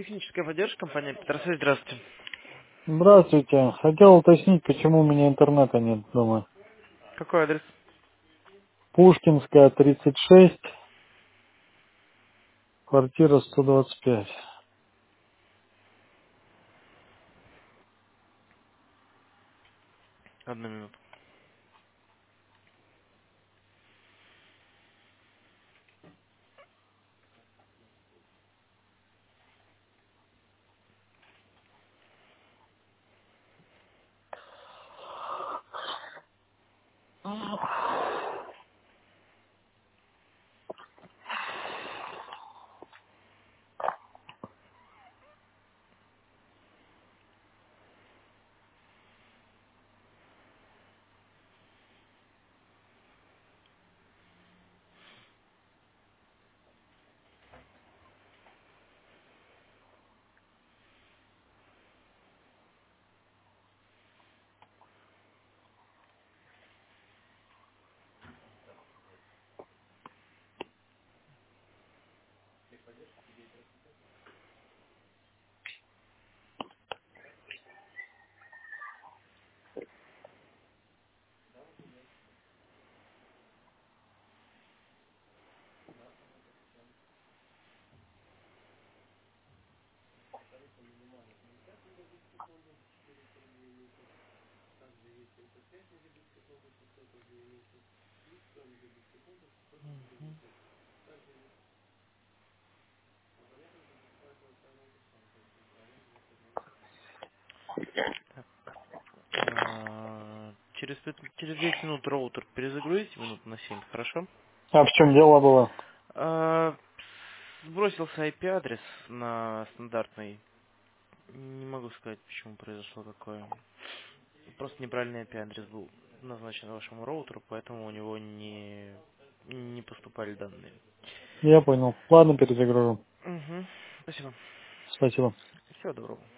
Техническая поддержка компании Петросвязь, здравствуйте. Здравствуйте. Хотел уточнить, почему у меня интернета нет дома. Какой адрес? Пушкинская, 36, квартира 125. Одну минуту. Так, через 10 минут роутер перезагрузите, минут на 7, хорошо? А в чем дело было? А, Сбросился IP-адрес на стандартный. Не могу сказать, почему произошло такое. Просто неправильный IP-адрес был назначен вашему роутеру, поэтому у него не поступали данные. Я понял. Ладно, перезагружу. Угу. Спасибо. Спасибо. Всего доброго.